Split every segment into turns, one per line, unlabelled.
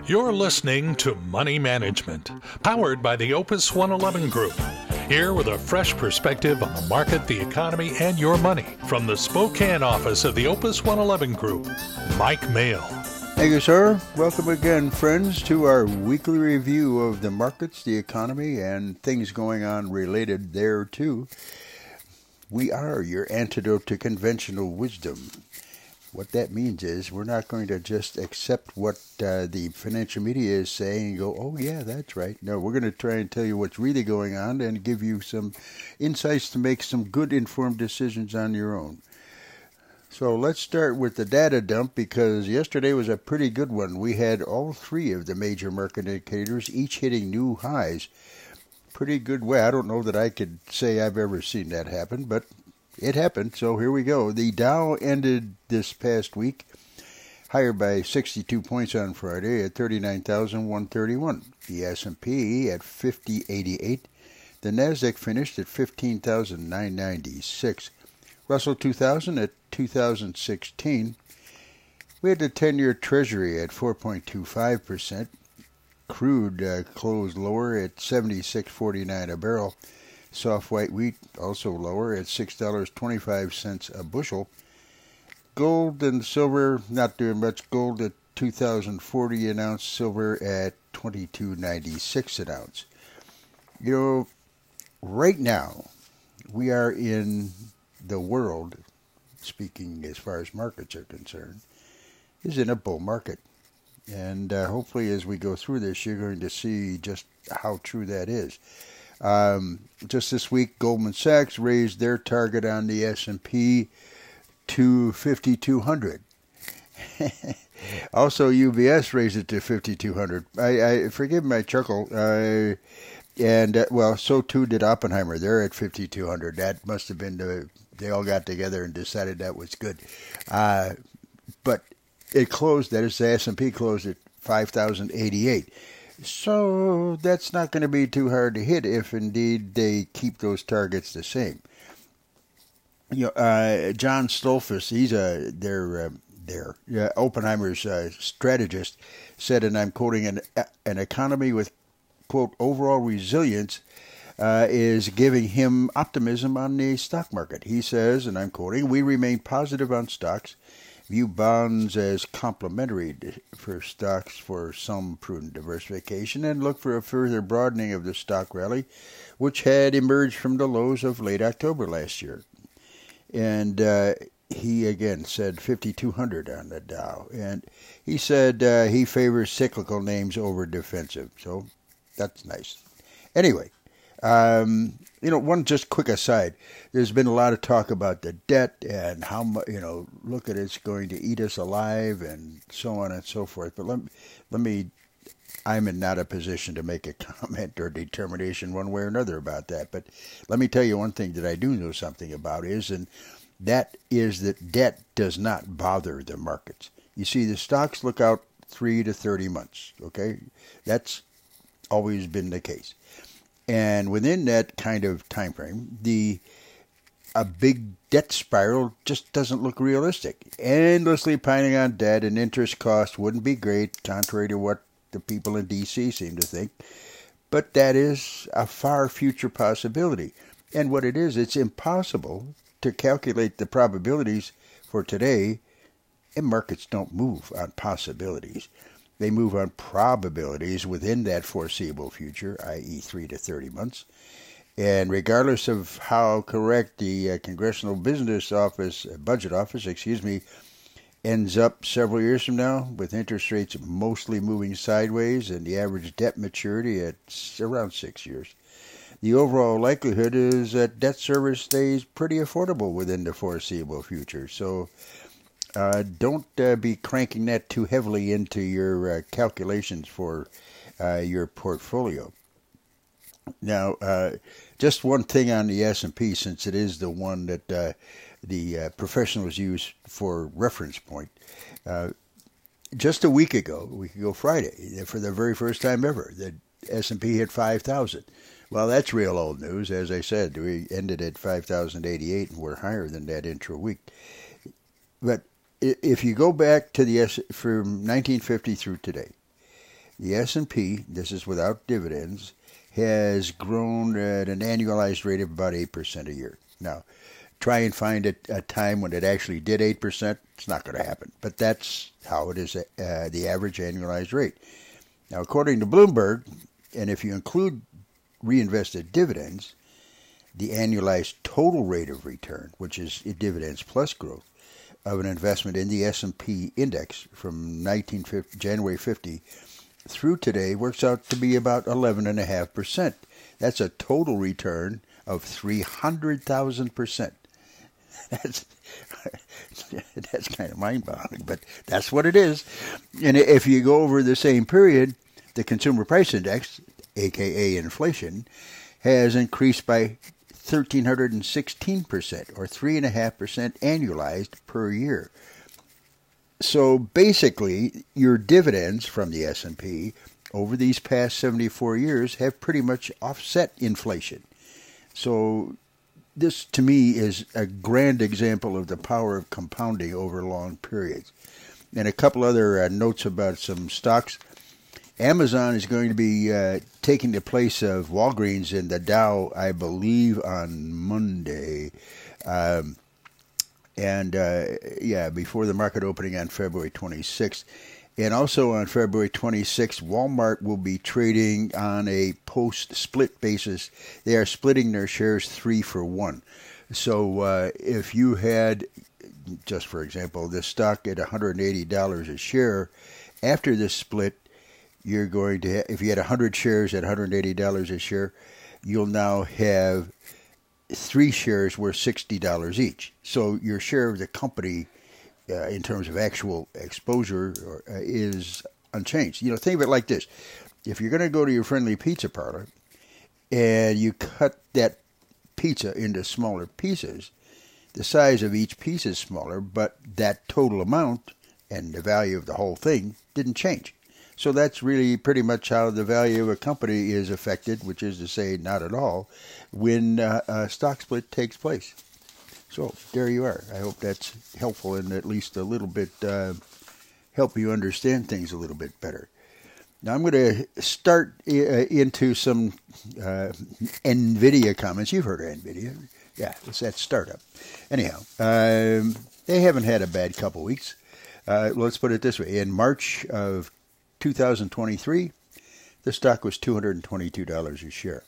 You're listening to Money Management, powered by the Opus 111 Group. Here with a fresh perspective on the market, the economy, and your money from the Spokane office of the Opus 111 Group, Mike Mail.
Thank you, sir. Welcome again, friends, to our weekly review of the markets, the economy, and things going on related there, too. We are your antidote to conventional wisdom. What that means is we're not going to just accept what the financial media is saying and go, oh, yeah, that's right. No, we're going to try and tell you what's really going on and give you some insights to make some good informed decisions on your own. So let's start with the data dump because yesterday was a pretty good one. We had all three of the major market indicators each hitting new highs. Pretty good way. I don't know that I could say I've ever seen that happen, but it happened, so here we go. The Dow ended this past week higher by 62 points on Friday at 39,131. The S&P at 5088. The Nasdaq finished at 15,996. Russell 2000 at 2016. We had the 10-year Treasury at 4.25%. Crude closed lower at $76.49 a barrel. Soft white wheat also lower at $6.25 a bushel. Gold and silver not doing much. Gold at 2,040 an ounce. Silver at $22.96 an ounce. You know, right now we are in the world, speaking as far as markets are concerned, is in a bull market. And hopefully as we go through this, you're going to see just how true that is. Just this week, Goldman Sachs raised their target on the S&P to 5,200. Also, UBS raised it to 5,200. I forgive my chuckle. Well, so too did Oppenheimer. They're at 5,200. That must have been they all got together and decided that was good. But it closed, that is, the S&P closed at 5,088. So that's not going to be too hard to hit if indeed they keep those targets the same. You know, John Stolfus, he's Oppenheimer's strategist, said, and I'm quoting, an economy with, quote, overall resilience is giving him optimism on the stock market. He says, and I'm quoting, we remain positive on stocks, view bonds as complementary for stocks for some prudent diversification, and look for a further broadening of the stock rally, which had emerged from the lows of late October last year. And he again said 5,200 on the Dow. And he said he favors cyclical names over defensive. So that's nice. Anyway, one just quick aside. There's been a lot of talk about the debt and how much, look at it's going to eat us alive and so on and so forth. But let me, I'm in not a position to make a comment or determination one way or another about that. But let me tell you one thing that I do know something about and that is that debt does not bother the markets. You see, the stocks look out 3 to 30 months, okay? That's always been the case. And within that kind of time frame, a big debt spiral just doesn't look realistic. Endlessly piling on debt and interest costs wouldn't be great, contrary to what the people in D.C. seem to think. But that is a far future possibility. And what it is, it's impossible to calculate the probabilities for today, and markets don't move on possibilities. They move on probabilities within that foreseeable future, i.e. 3 to 30 months. And regardless of how correct the Congressional Budget Office, ends up several years from now, with interest rates mostly moving sideways and the average debt maturity at around 6 years, the overall likelihood is that debt service stays pretty affordable within the foreseeable future. So don't be cranking that too heavily into your calculations for your portfolio. Now, just one thing on the S&P, since it is the one that the professionals use for reference point. Just a week ago Friday, for the very first time ever, the S&P hit 5,000. Well, that's real old news. As I said, we ended at 5,088 and we're higher than that intra-week. But if you go back to from 1950 through today, the S&P, this is without dividends, has grown at an annualized rate of about 8% a year. Now, try and find a time when it actually did 8%. It's not going to happen. But that's how it is, the average annualized rate. Now, according to Bloomberg, and if you include reinvested dividends, the annualized total rate of return, which is dividends plus growth, of an investment in the S&P index from January 50 through today works out to be about 11.5%. That's a total return of 300,000%. That's kind of mind-boggling, but that's what it is. And if you go over the same period, the consumer price index, aka inflation, has increased by 1,316%, or 3.5% annualized per year. So basically, your dividends from the S&P over these past 74 years have pretty much offset inflation. So this, to me, is a grand example of the power of compounding over long periods. And a couple other notes about some stocks. Amazon is going to be taking the place of Walgreens in the Dow, I believe, on Monday. Before the market opening on February 26th. And also on February 26th, Walmart will be trading on a post-split basis. They are splitting their shares 3-for-1. So if you had, just for example, this stock at $180 a share, after this split, you're going to if you had 100 shares at $180 a share, you'll now have 3 shares worth $60 each. So your share of the company, in terms of actual exposure, is unchanged. Think of it like this. If you're going to go to your friendly pizza parlor and you cut that pizza into smaller pieces, the size of each piece is smaller, but that total amount and the value of the whole thing didn't change. So that's really pretty much how the value of a company is affected, which is to say not at all, when a stock split takes place. So there you are. I hope that's helpful and at least a little bit help you understand things a little bit better. Now I'm going to start into some NVIDIA comments. You've heard of NVIDIA. Yeah, it's that startup. Anyhow, they haven't had a bad couple weeks. Let's put it this way. In March of 2023, the stock was $222 a share.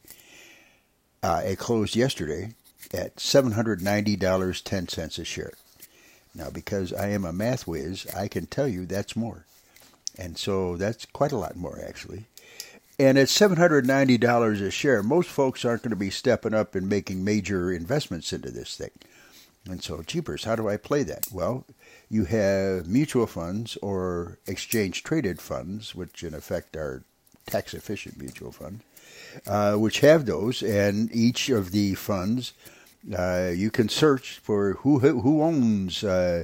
It closed yesterday at $790.10 a share. Now, because I am a math whiz, I can tell you that's more. And so that's quite a lot more, actually. And at $790 a share, most folks aren't going to be stepping up and making major investments into this thing. And so, jeepers, how do I play that? Well, you have mutual funds or exchange-traded funds, which in effect are tax-efficient mutual funds, which have those. And each of the funds, you can search for who owns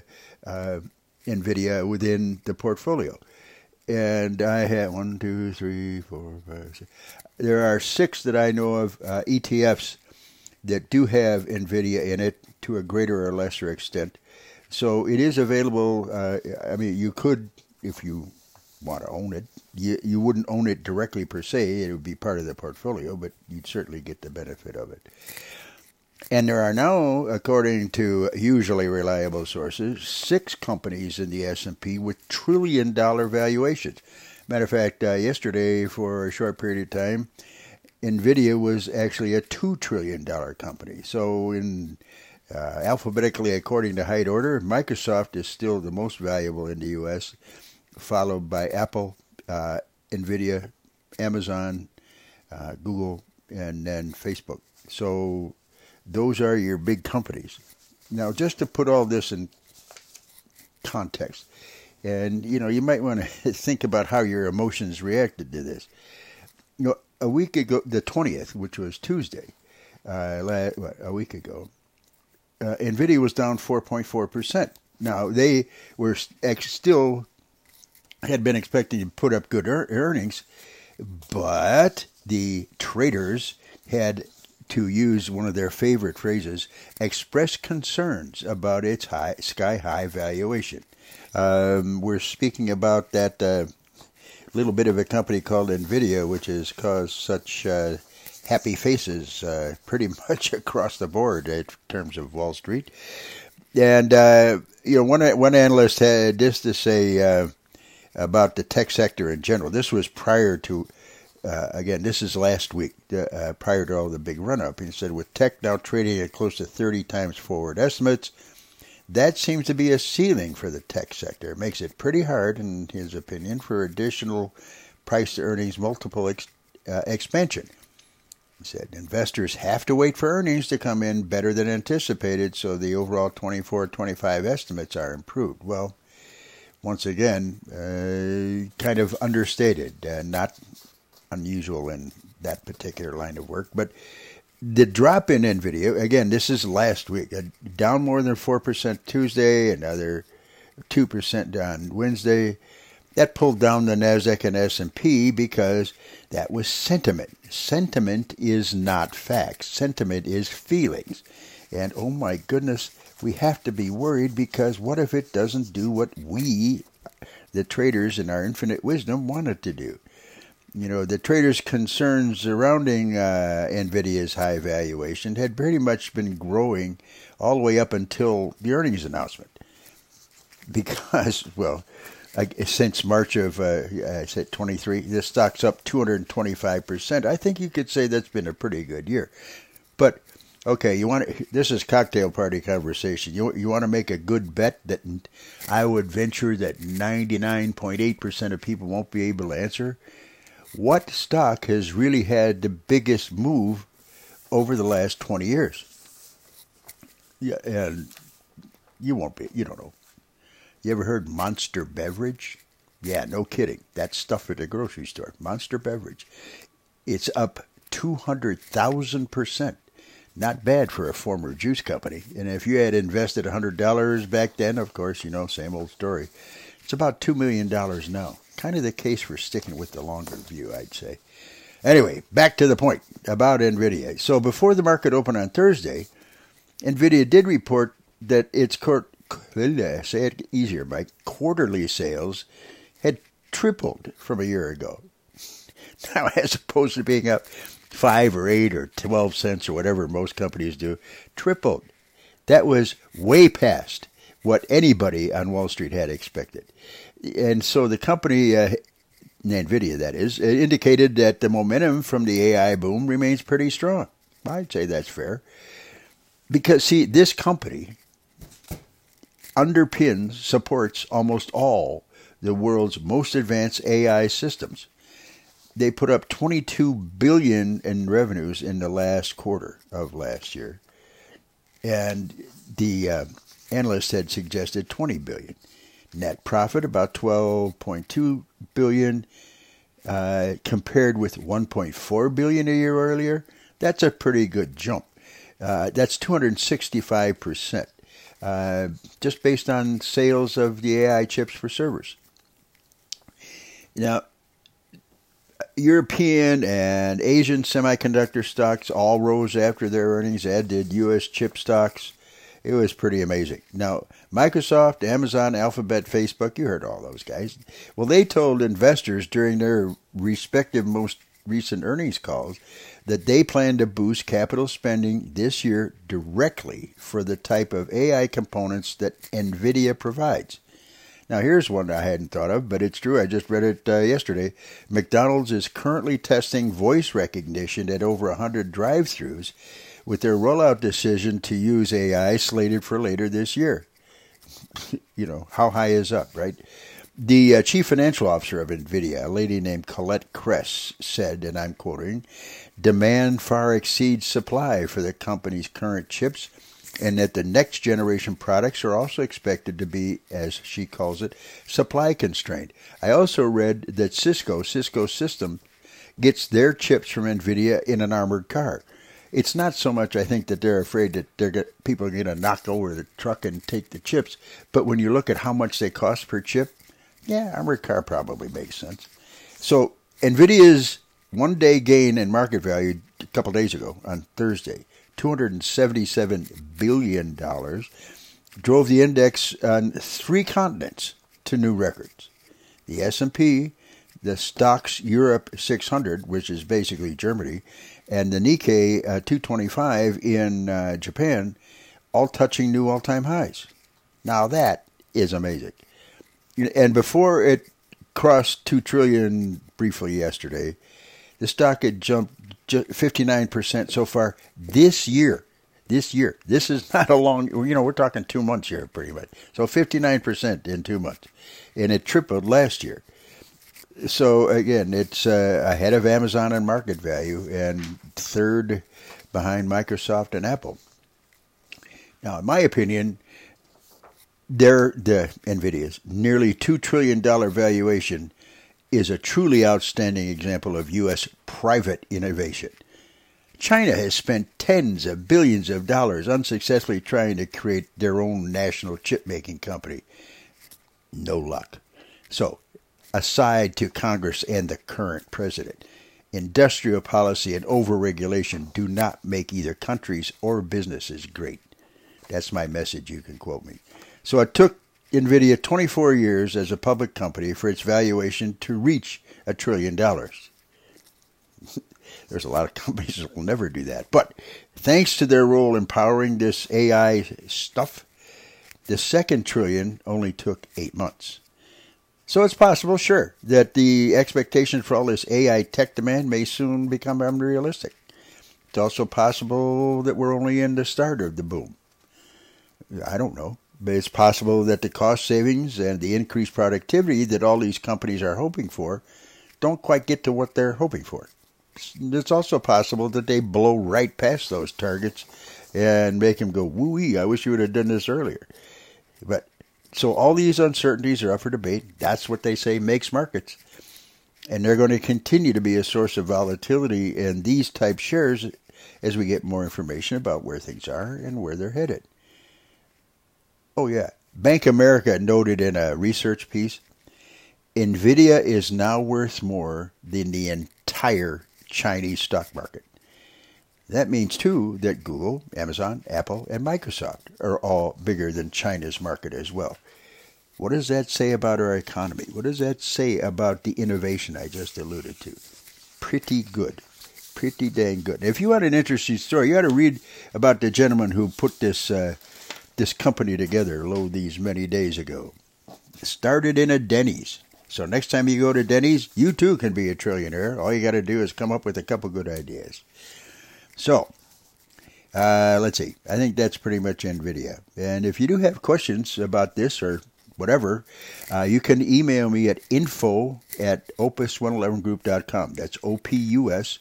NVIDIA within the portfolio. And I had 1, 2, 3, 4, 5, 6. There are 6 that I know of, ETFs, that do have NVIDIA in it to a greater or lesser extent. So it is available. You could, if you want to own it. You wouldn't own it directly per se. It would be part of the portfolio, but you'd certainly get the benefit of it. And there are now, according to hugely reliable sources, 6 companies in the S&P with trillion-dollar valuations. Matter of fact, yesterday, for a short period of time, NVIDIA was actually a $2 trillion company. So in alphabetically according to height order, Microsoft is still the most valuable in the U.S., followed by Apple, NVIDIA, Amazon, Google, and then Facebook. So those are your big companies. Now, just to put all this in context, and you might want to think about how your emotions reacted to this. A week ago, the 20th, which was Tuesday, a week ago, NVIDIA was down 4.4%. Now, they were still had been expecting to put up good earnings, but the traders had, to use one of their favorite phrases, expressed concerns about its sky-high valuation. We're speaking about that little bit of a company called NVIDIA, which has caused such happy faces pretty much across the board in terms of Wall Street. And, one analyst had this to say about the tech sector in general. This was prior to, again, this is last week, prior to all the big run-up. He said, with tech now trading at close to 30 times forward estimates, that seems to be a ceiling for the tech sector. It makes it pretty hard, in his opinion, for additional price-to-earnings multiple expansion. He said, investors have to wait for earnings to come in better than anticipated, so the overall 24-25 estimates are improved. Well, once again, kind of understated, not unusual in that particular line of work. But the drop in NVIDIA, again, this is last week, down more than 4% Tuesday, another 2% on Wednesday. That pulled down the NASDAQ and S&P because that was sentiment. Sentiment is not facts. Sentiment is feelings. And, oh my goodness, we have to be worried because what if it doesn't do what we, the traders in our infinite wisdom, want it to do? The traders' concerns surrounding NVIDIA's high valuation had pretty much been growing all the way up until the earnings announcement. Because, well, since March of, I said 23, this stock's up 225%. I think you could say that's been a pretty good year. But, okay, this is cocktail party conversation. You want to make a good bet that I would venture that 99.8% of people won't be able to answer? What stock has really had the biggest move over the last 20 years? Yeah, and you don't know. You ever heard Monster Beverage? Yeah, no kidding. That's stuff at the grocery store. Monster Beverage. It's up 200,000%. Not bad for a former juice company. And if you had invested $100 back then, of course, same old story. It's about $2 million now. Kind of the case for sticking with the longer view, I'd say. Anyway, back to the point about NVIDIA. So before the market opened on Thursday, NVIDIA did report that its say it easier, Mike, quarterly sales had tripled from a year ago. Now, as opposed to being up 5 or 8 or 12 cents or whatever most companies do, tripled. That was way past what anybody on Wall Street had expected. And so the company, NVIDIA that is, indicated that the momentum from the AI boom remains pretty strong. I'd say that's fair. Because, see, this company supports almost all the world's most advanced AI systems. They put up $22 billion in revenues in the last quarter of last year. And the analyst had suggested $20 billion. Net profit about $12.2 billion compared with $1.4 billion a year earlier. That's a pretty good jump. That's 265%, just based on sales of the AI chips for servers. Now, European and Asian semiconductor stocks all rose after their earnings, as did U.S. chip stocks. It was pretty amazing. Now, Microsoft, Amazon, Alphabet, Facebook, you heard all those guys. Well, they told investors during their respective most recent earnings calls that they plan to boost capital spending this year directly for the type of AI components that NVIDIA provides. Now, here's one I hadn't thought of, but it's true. I just read it yesterday. McDonald's is currently testing voice recognition at over 100 drive-thrus with their rollout decision to use AI slated for later this year. How high is up, right? The chief financial officer of NVIDIA, a lady named Colette Kress, said, and I'm quoting, demand far exceeds supply for the company's current chips, and that the next generation products are also expected to be, as she calls it, supply constrained. I also read that Cisco Systems, gets their chips from NVIDIA in an armored car. It's not so much, I think, that they're afraid that people are going to knock over the truck and take the chips, but when you look at how much they cost per chip, yeah, armored car probably makes sense. So NVIDIA's one-day gain in market value a couple days ago, on Thursday, $277 billion, drove the index on 3 continents to new records. The S&P the Stocks Europe 600, which is basically Germany, and the Nikkei 225 in Japan, all touching new all-time highs. Now that is amazing. And before it crossed 2 trillion briefly yesterday, the stock had jumped 59% so far this year. This is not a long, we're talking 2 months here pretty much. So 59% in 2 months. And it tripled last year. So again, it's ahead of Amazon in market value and third behind Microsoft and Apple. Now, in my opinion, the NVIDIA's nearly $2 trillion valuation is a truly outstanding example of U.S. private innovation. China has spent tens of billions of dollars unsuccessfully trying to create their own national chip-making company. No luck. So, aside to Congress and the current president, industrial policy and overregulation do not make either countries or businesses great. That's my message. You can quote me. So it took NVIDIA 24 years as a public company for its valuation to reach $1 trillion. There's a lot of companies that will never do that. But thanks to their role in powering this AI stuff, the second trillion only took 8 months. So it's possible, sure, that the expectations for all this AI tech demand may soon become unrealistic. It's also possible that we're only in the start of the boom. I don't know. But it's possible that the cost savings and the increased productivity that all these companies are hoping for don't quite get to what they're hoping for. It's also possible that they blow right past those targets and make them go, woo-wee, I wish you would have done this earlier. But so all these uncertainties are up for debate. That's what they say makes markets. And they're going to continue to be a source of volatility in these type shares as we get more information about where things are and where they're headed. Oh, yeah. Bank of America noted in a research piece, NVIDIA is now worth more than the entire Chinese stock market. That means, too, that Google, Amazon, Apple, and Microsoft are all bigger than China's market as well. What does that say about our economy? What does that say about the innovation I just alluded to? Pretty good. Pretty dang good. If you want an interesting story, you ought to read about the gentleman who put this company together, these many days ago. It started in a Denny's. So next time you go to Denny's, you too can be a trillionaire. All you got to do is come up with a couple good ideas. So, let's see. I think that's pretty much NVIDIA. And if you do have questions about this or whatever, you can email me at info@opus111group.com. That's OPUS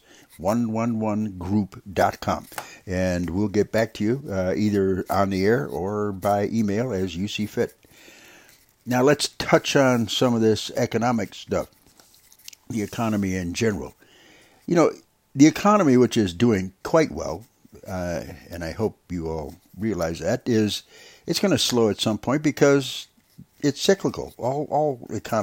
111group.com. And we'll get back to you either on the air or by email as you see fit. Now let's touch on some of this economic stuff, the economy in general. The economy, which is doing quite well, and I hope you all realize that, it's going to slow at some point because it's cyclical. All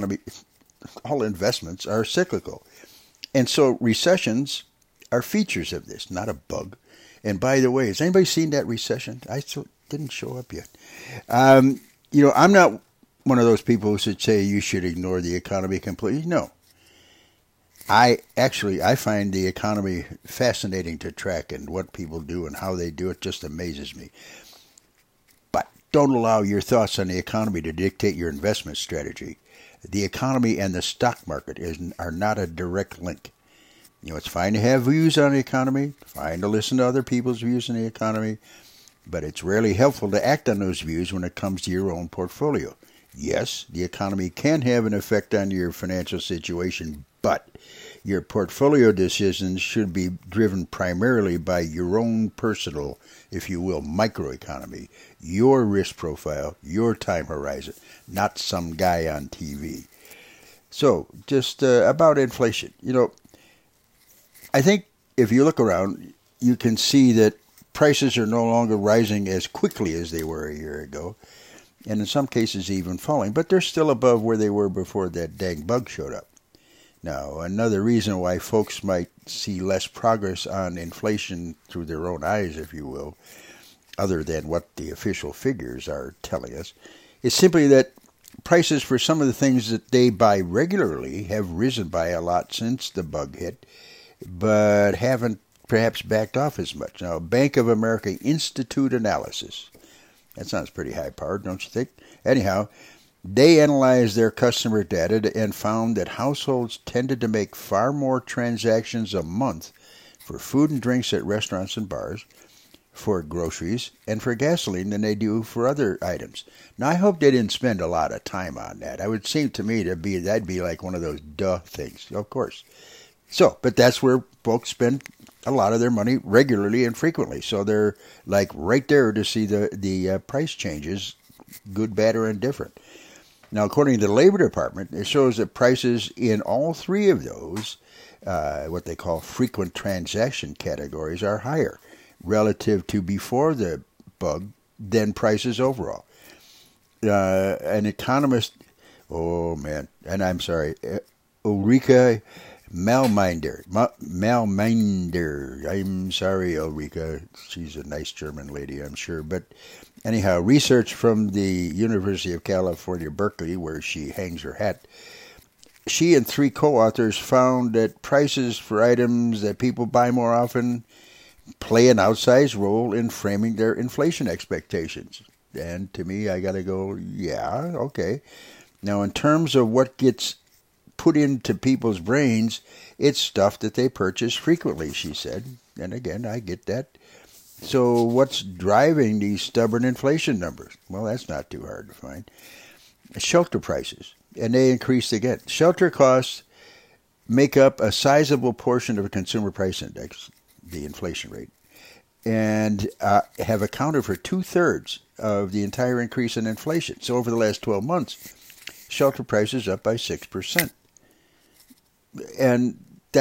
investments are cyclical. And so recessions are features of this, not a bug. And by the way, has anybody seen that recession? I still didn't show up yet. I'm not one of those people who should say you should ignore the economy completely. No. I find the economy fascinating to track, and what people do and how they do it just amazes me. But don't allow your thoughts on the economy to dictate your investment strategy. The economy and the stock market are not a direct link. It's fine to have views on the economy, fine to listen to other people's views on the economy, but it's rarely helpful to act on those views when it comes to your own portfolio. Yes, the economy can have an effect on your financial situation, but your portfolio decisions should be driven primarily by your own personal, if you will, microeconomy, your risk profile, your time horizon, not some guy on TV. So, just about inflation. I think if you look around, you can see that prices are no longer rising as quickly as they were a year ago, and in some cases even falling, but they're still above where they were before that dang bug showed up. Now, another reason why folks might see less progress on inflation through their own eyes, if you will, other than what the official figures are telling us, is simply that prices for some of the things that they buy regularly have risen by a lot since the bug hit, but haven't perhaps backed off as much. Now, Bank of America Institute analysis. That sounds pretty high-powered, don't you think? Anyhow, they analyzed their customer data and found that households tended to make far more transactions a month for food and drinks at restaurants and bars, for groceries, and for gasoline than they do for other items. Now, I hope they didn't spend a lot of time on that. It would seem to me that'd be like one of those duh things, of course. So, but that's where folks spend a lot of their money regularly and frequently. So they're like right there to see the price changes, good, bad, or indifferent. Now, according to the Labor Department, it shows that prices in all three of those, what they call frequent transaction categories, are higher relative to before the bug than prices overall. An economist, Ulrika Malminder. I'm sorry, Ulrika. She's a nice German lady, I'm sure. But anyhow, research from the University of California, Berkeley, where she hangs her hat, she and three co-authors found that prices for items that people buy more often play an outsized role in framing their inflation expectations. And to me, I got to go, yeah, okay. Now, in terms of what gets put into people's brains, it's stuff that they purchase frequently, she said. And again, I get that. So what's driving these stubborn inflation numbers? Well, that's not too hard to find. Shelter prices, and they increased again. Shelter costs make up a sizable portion of a consumer price index, the inflation rate, and have accounted for 2/3 of the entire increase in inflation. So over the last 12 months, shelter prices up by 6%. And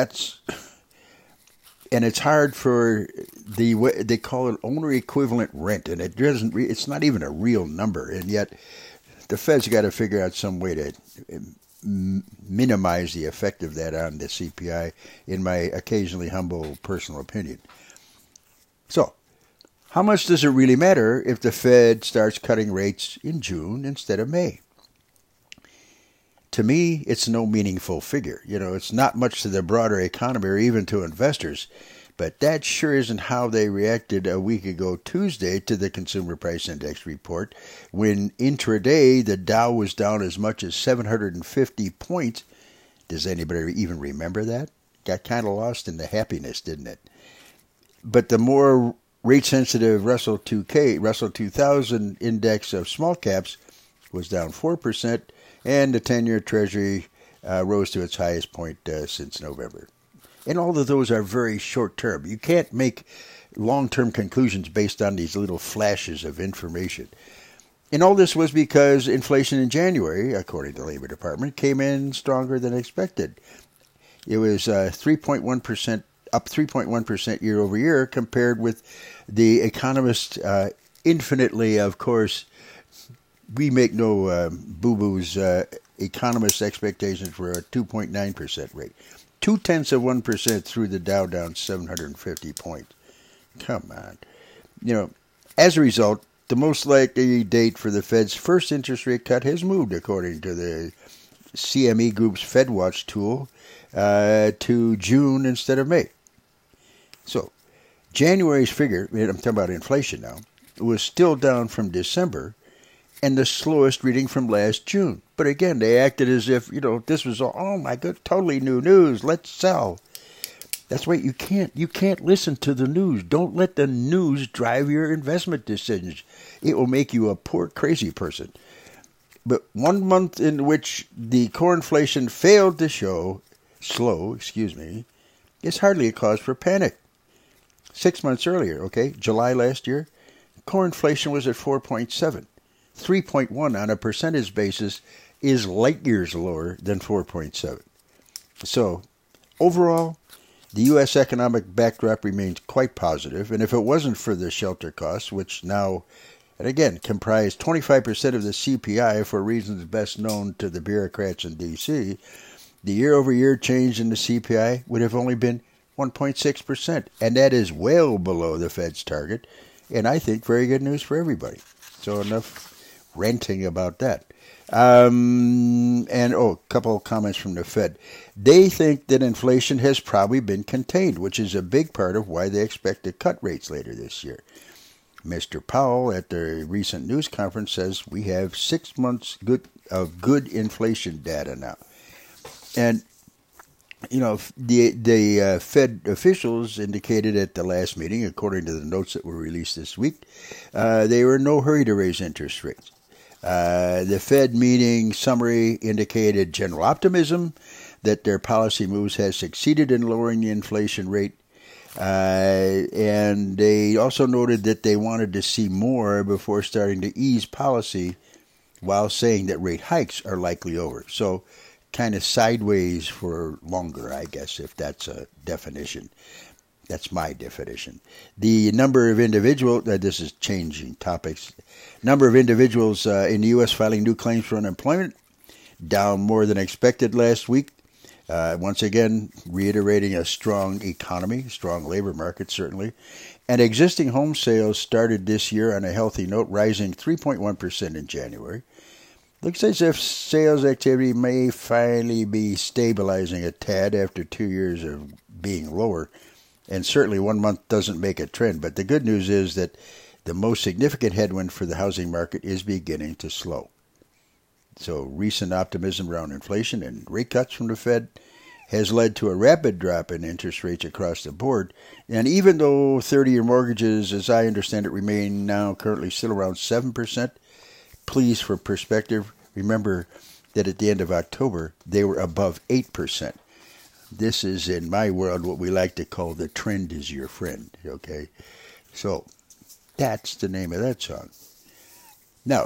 it's hard for they call it owner equivalent rent, and it's not even a real number, and yet the Fed's got to figure out some way to minimize the effect of that on the CPI, in my occasionally humble personal opinion. So, how much does it really matter if the Fed starts cutting rates in June instead of May? To me, it's no meaningful figure. It's not much to the broader economy or even to investors, but that sure isn't how they reacted a week ago Tuesday to the Consumer Price Index report, when intraday the Dow was down as much as 750 points. Does anybody even remember that? Got kind of lost in the happiness, didn't it? But the more rate-sensitive Russell 2000 index of small caps was down 4%, and the 10-year Treasury rose to its highest point since November. And all of those are very short-term. You can't make long-term conclusions based on these little flashes of information. And all this was because inflation in January, according to the Labor Department, came in stronger than expected. It was 3.1%, up 3.1% year over year, compared with the economists infinitely, of course, we make no boo-boos. Economists' expectations were a 2.9% rate. 0.2% threw the Dow down 750 points. Come on. As a result, the most likely date for the Fed's first interest rate cut has moved, according to the CME Group's FedWatch tool, to June instead of May. So, January's figure, I'm talking about inflation now, was still down from December, and the slowest reading from last June. But again, they acted as if, this was all, oh my God, totally new news, let's sell. That's right, you can't listen to the news. Don't let the news drive your investment decisions. It will make you a poor, crazy person. But 1 month in which the core inflation failed to slow, is hardly a cause for panic. 6 months earlier, July last year, core inflation was at 4.7. 3.1 on a percentage basis is light years lower than 4.7. So, overall, the U.S. economic backdrop remains quite positive, and if it wasn't for the shelter costs, which now, and again, comprise 25% of the CPI for reasons best known to the bureaucrats in D.C., the year-over-year change in the CPI would have only been 1.6%, and that is well below the Fed's target, and I think very good news for everybody. So enough ranting about that. A couple of comments from the Fed. They think that inflation has probably been contained, which is a big part of why they expect to cut rates later this year. Mr. Powell at the recent news conference says we have 6 months of good inflation data now. And, the Fed officials indicated at the last meeting, according to the notes that were released this week, they were in no hurry to raise interest rates. The Fed meeting summary indicated general optimism that their policy moves has succeeded in lowering the inflation rate. And they also noted that they wanted to see more before starting to ease policy while saying that rate hikes are likely over. So kind of sideways for longer, I guess, if that's a definition. That's my definition. The number of individuals, this is changing topics, number of individuals in the U.S. filing new claims for unemployment, down more than expected last week. Once again, reiterating a strong economy, strong labor market, certainly. And existing home sales started this year on a healthy note, rising 3.1% in January. Looks as if sales activity may finally be stabilizing a tad after 2 years of being lower. And certainly 1 month doesn't make a trend. But the good news is that the most significant headwind for the housing market is beginning to slow. So recent optimism around inflation and rate cuts from the Fed has led to a rapid drop in interest rates across the board. And even though 30-year mortgages, as I understand it, remain now currently still around 7%, please, for perspective, remember that at the end of October, they were above 8%. This is, in my world, what we like to call the trend is your friend, okay? So that's the name of that song. Now,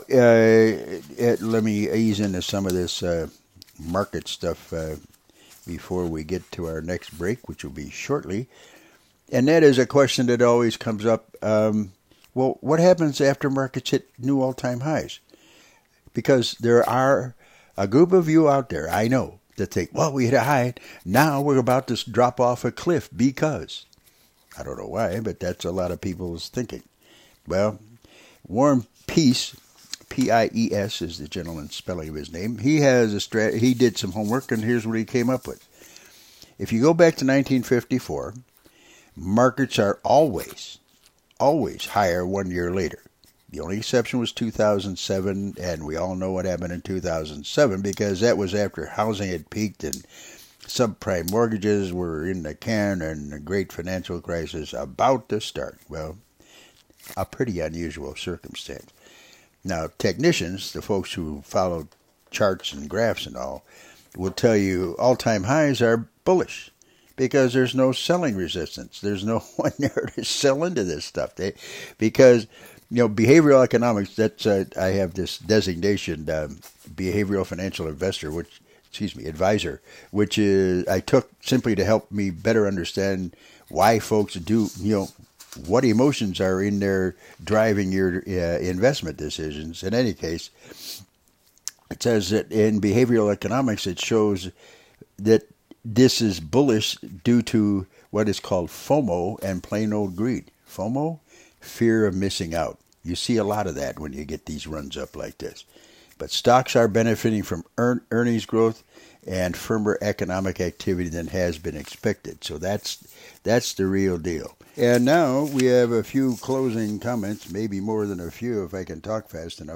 let me ease into some of this market stuff before we get to our next break, which will be shortly. And that is a question that always comes up. Well, what happens after markets hit new all-time highs? Because there are a group of you out there, I know, that think, well, we hit a high, now we're about to drop off a cliff because. I don't know why, but that's a lot of people's thinking. Well, Warren Peace, P-I-E-S is the gentleman's spelling of his name. He has he did some homework, and here's what he came up with. If you go back to 1954, markets are always higher 1 year later. The only exception was 2007, and we all know what happened in 2007 because that was after housing had peaked and subprime mortgages were in the can and the great financial crisis about to start. Well, a pretty unusual circumstance. Now, technicians, the folks who follow charts and graphs and all, will tell you all-time highs are bullish because there's no selling resistance. There's no one there to sell into this stuff. Because behavioral economics, that's I have this designation, behavioral financial advisor, which is I took simply to help me better understand why folks do, what emotions are in there driving your investment decisions. In any case, it says that in behavioral economics, it shows that this is bullish due to what is called FOMO and plain old greed. FOMO, fear of missing out. You see a lot of that when you get these runs up like this. But stocks are benefiting from earnings growth and firmer economic activity than has been expected. So that's the real deal. And now we have a few closing comments, maybe more than a few if I can talk fast enough.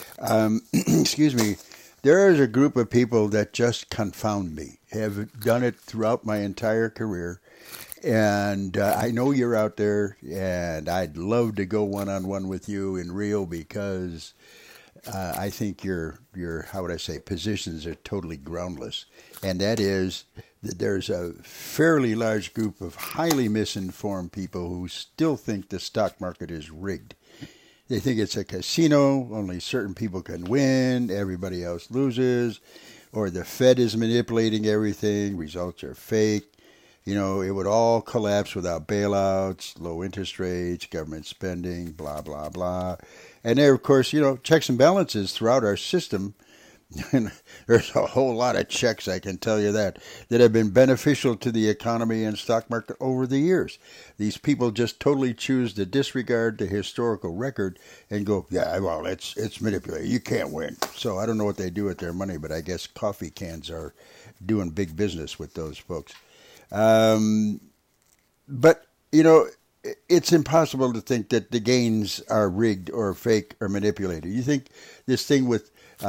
Excuse me. There is a group of people that just confound me, have done it throughout my entire career. And I know you're out there, and I'd love to go one-on-one with you in Rio because I think your positions are totally groundless. And that is that there's a fairly large group of highly misinformed people who still think the stock market is rigged. They think it's a casino, only certain people can win, everybody else loses, or the Fed is manipulating everything, results are fake. It would all collapse without bailouts, low interest rates, government spending, blah, blah, blah. And there, of course, checks and balances throughout our system There's a whole lot of checks, I can tell you that have been beneficial to the economy and stock market over the years. These people just totally choose to disregard the historical record and go, yeah, well, it's manipulated. You can't win. So I don't know what they do with their money, but I guess coffee cans are doing big business with those folks. But, it's impossible to think that the gains are rigged or fake or manipulated. You think this thing with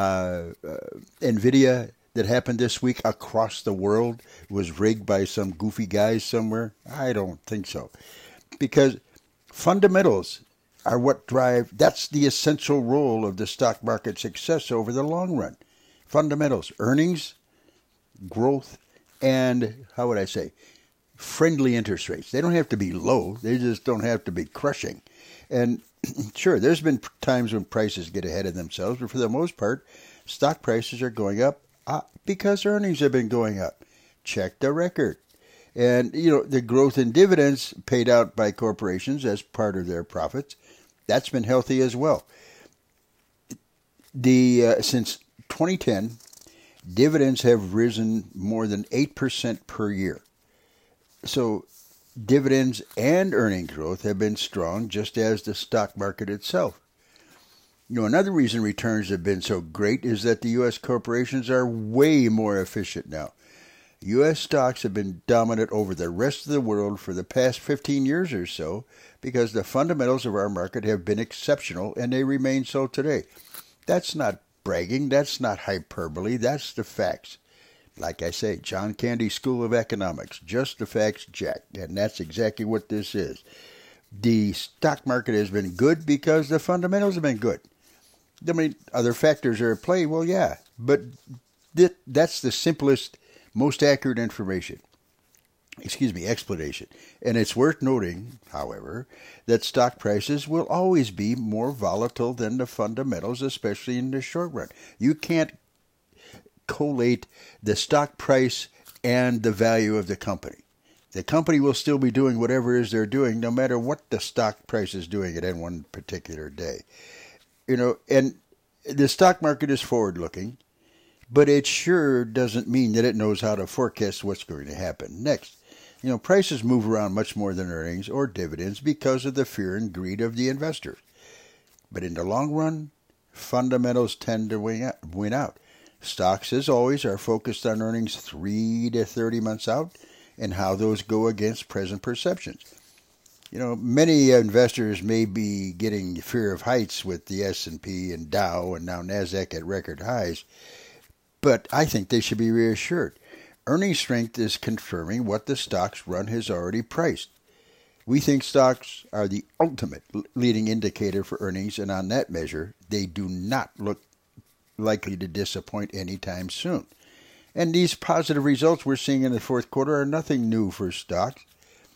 NVIDIA that happened this week across the world was rigged by some goofy guys somewhere? I don't think so. Because fundamentals are what drive, that's the essential role of the stock market success over the long run. Fundamentals, earnings, growth, and, how would I say, friendly interest rates. They don't have to be low. They just don't have to be crushing. And sure, there's been times when prices get ahead of themselves, but for the most part, stock prices are going up because earnings have been going up. Check the record. And, the growth in dividends paid out by corporations as part of their profits, that's been healthy as well. Since 2010, dividends have risen more than 8% per year. So dividends and earnings growth have been strong, just as the stock market itself. Another reason returns have been so great is that the U.S. corporations are way more efficient now. U.S. stocks have been dominant over the rest of the world for the past 15 years or so because the fundamentals of our market have been exceptional, and they remain so today. That's not bragging. That's not hyperbole. That's the facts. Like I say, John Candy School of Economics, just the facts, Jack. And that's exactly what this is. The stock market has been good because the fundamentals have been good. I mean, other factors are at play. Well, yeah, but that's the simplest, most accurate explanation. And it's worth noting, however, that stock prices will always be more volatile than the fundamentals, especially in the short run. You can't collate the stock price and the value of the company. The company will still be doing whatever it is they're doing, no matter what the stock price is doing at any one particular day. And the stock market is forward-looking, but it sure doesn't mean that it knows how to forecast what's going to happen next. Prices move around much more than earnings or dividends because of the fear and greed of the investors. But in the long run, fundamentals tend to win out. Stocks, as always, are focused on earnings 3 to 30 months out and how those go against present perceptions. Many investors may be getting fear of heights with the S&P and Dow and now NASDAQ at record highs, but I think they should be reassured. Earnings strength is confirming what the stocks run has already priced. We think stocks are the ultimate leading indicator for earnings, and on that measure, they do not look likely to disappoint anytime soon. And these positive results we're seeing in the fourth quarter are nothing new for stocks.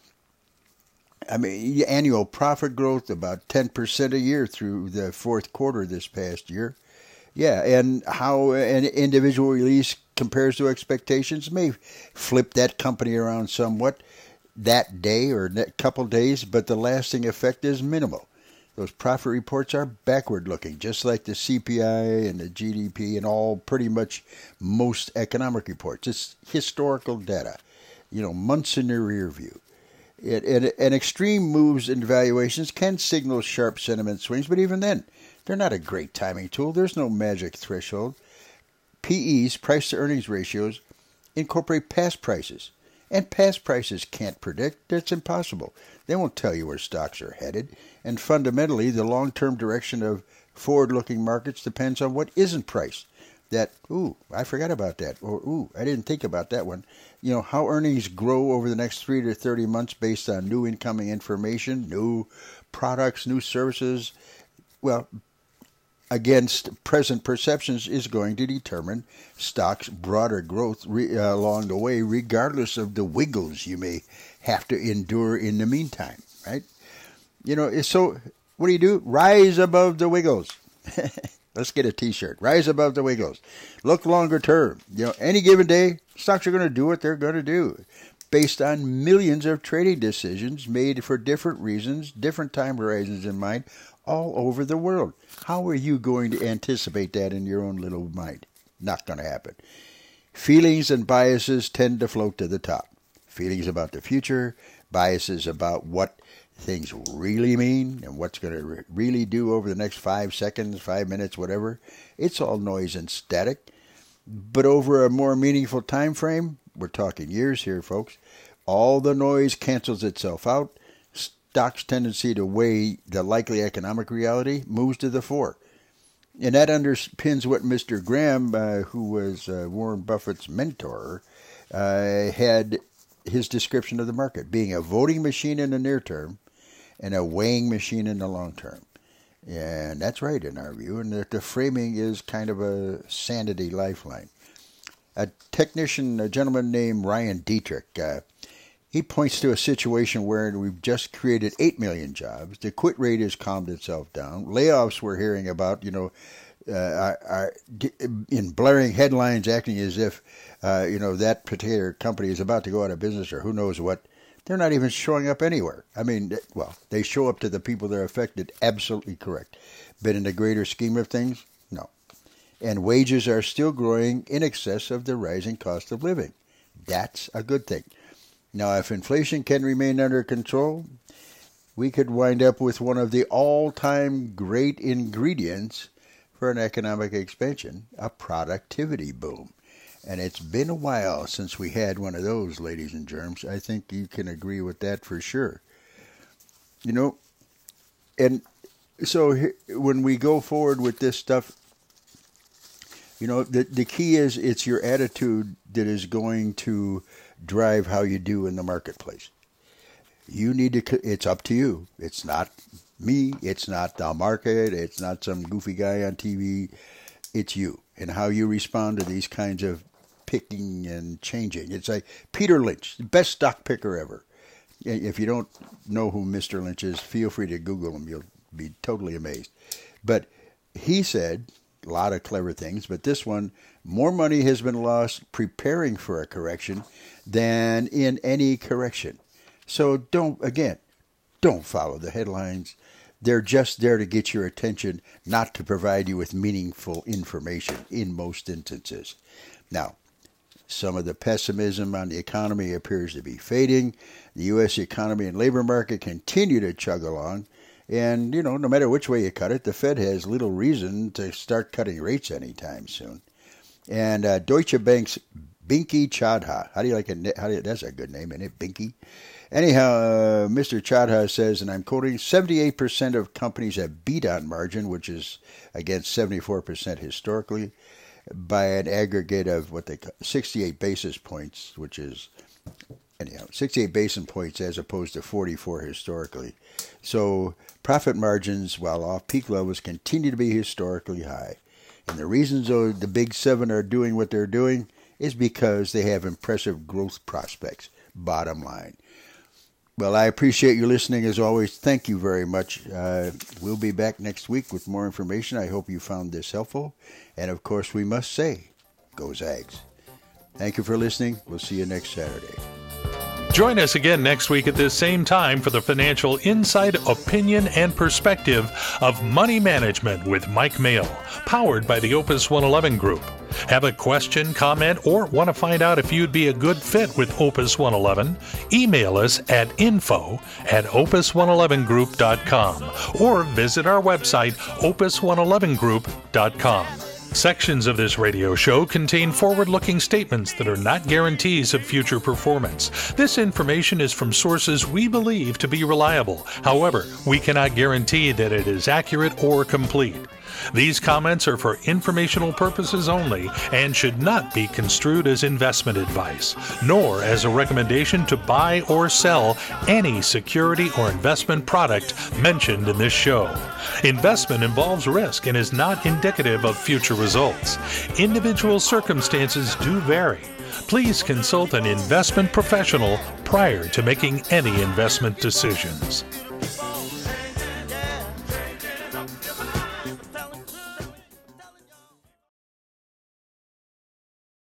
I mean, annual profit growth about 10% a year through the fourth quarter this past year. Yeah, and how an individual release compares to expectations may flip that company around somewhat that day or that couple days, but the lasting effect is minimal. Those profit reports are backward-looking, just like the CPI and the GDP and all pretty much most economic reports. It's historical data, months in the rear view. And extreme moves in valuations can signal sharp sentiment swings, but even then, they're not a great timing tool. There's no magic threshold. PEs, price-to-earnings ratios, incorporate past prices. And past prices can't predict. It's impossible. They won't tell you where stocks are headed. And fundamentally, the long-term direction of forward-looking markets depends on what isn't priced. That, I forgot about that. Or, I didn't think about that one. How earnings grow over the next 3 to 30 months based on new incoming information, new products, new services. Well, against present perceptions is going to determine stocks' broader growth along the way, regardless of the wiggles you may have to endure in the meantime, right? So what do? Rise above the wiggles. Let's get a T-shirt. Rise above the wiggles. Look longer term. Any given day, stocks are going to do what they're going to do based on millions of trading decisions made for different reasons, different time horizons in mind, all over the world. How are you going to anticipate that in your own little mind? Not going to happen. Feelings and biases tend to float to the top. Feelings about the future, biases about what things really mean and what's going to really do over the next 5 seconds, 5 minutes, whatever. It's all noise and static. But over a more meaningful time frame, we're talking years here, folks, all the noise cancels itself out. Stock's tendency to weigh the likely economic reality moves to the fore. And that underpins what Mr. Graham, who was Warren Buffett's mentor, had his description of the market, being a voting machine in the near term and a weighing machine in the long term. And that's right in our view, and the framing is kind of a sanity lifeline. A technician, a gentleman named Ryan Dietrich, he points to a situation where we've just created 8 million jobs. The quit rate has calmed itself down. Layoffs we're hearing about, are in blaring headlines acting as if, that particular company is about to go out of business or who knows what. They're not even showing up anywhere. I mean, well, they show up to the people that are affected, absolutely correct. But in the greater scheme of things, no. And wages are still growing in excess of the rising cost of living. That's a good thing. Now, if inflation can remain under control, we could wind up with one of the all-time great ingredients for an economic expansion, a productivity boom. And it's been a while since we had one of those, ladies and germs. I think you can agree with that for sure. And so when we go forward with this stuff, the key is it's your attitude that is going to drive how you do in the marketplace. You need to, it's up to you. It's not me. It's not the market. It's not some goofy guy on TV. It's you and how you respond to these kinds of picking and changing. It's like Peter Lynch, the best stock picker ever. If you don't know who Mr. Lynch is, feel free to Google him. You'll be totally amazed. But he said a lot of clever things, but this one, more money has been lost preparing for a correction than in any correction. So don't follow the headlines. They're just there to get your attention, not to provide you with meaningful information in most instances. Now, some of the pessimism on the economy appears to be fading. The U.S. economy and labor market continue to chug along. And, no matter which way you cut it, the Fed has little reason to start cutting rates anytime soon. And Deutsche Bank's Binky Chadha, how do you like it? That's a good name, isn't it? Binky. Anyhow, Mr. Chadha says, and I'm quoting, 78% of companies have beat on margin, which is against 74% historically, by an aggregate of what they call 68 basis points, which is, 68 basis points as opposed to 44 historically. So profit margins, while off peak levels, continue to be historically high. And the reasons the big seven are doing what they're doing is because they have impressive growth prospects, bottom line. Well, I appreciate you listening as always. Thank you very much. We'll be back next week with more information. I hope you found this helpful. And of course, we must say, go Zags. Thank you for listening. We'll see you next Saturday.
Join us again next week at this same time for the financial insight, opinion, and perspective of Money Management with Mike Mayo, powered by the Opus 111 Group. Have a question, comment, or want to find out if you'd be a good fit with Opus 111? Email us at info@opus111group.com or visit our website, opus111group.com. Sections of this radio show contain forward-looking statements that are not guarantees of future performance. This information is from sources we believe to be reliable. However, we cannot guarantee that it is accurate or complete. These comments are for informational purposes only and should not be construed as investment advice, nor as a recommendation to buy or sell any security or investment product mentioned in this show. Investment involves risk and is not indicative of future results. Individual circumstances do vary. Please consult an investment professional prior to making any investment decisions.